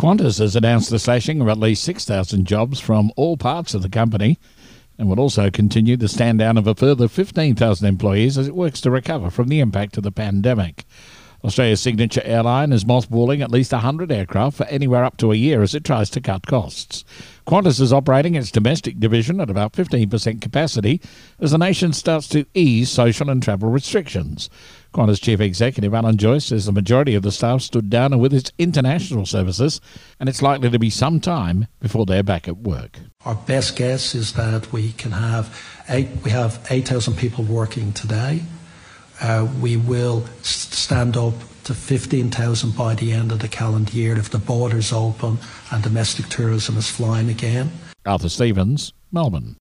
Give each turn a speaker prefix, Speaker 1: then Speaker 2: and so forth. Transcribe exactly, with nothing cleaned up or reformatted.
Speaker 1: Qantas has announced the slashing of at least six thousand jobs from all parts of the company and will also continue the stand down of a further fifteen thousand employees as it works to recover from the impact of the pandemic. Australia's signature airline is mothballing at least one hundred aircraft for anywhere up to a year as it tries to cut costs. Qantas is operating its domestic division at about fifteen percent capacity as the nation starts to ease social and travel restrictions. Qantas Chief Executive Alan Joyce says the majority of the staff stood down with its international services, and it's likely to be some time before they're back at work.
Speaker 2: Our best guess is that we can have eight. We have eight thousand people working today. Uh, we will stand up to fifteen thousand by the end of the calendar year if the borders open and domestic tourism is flying again.
Speaker 1: Arthur Stevens, Melbourne.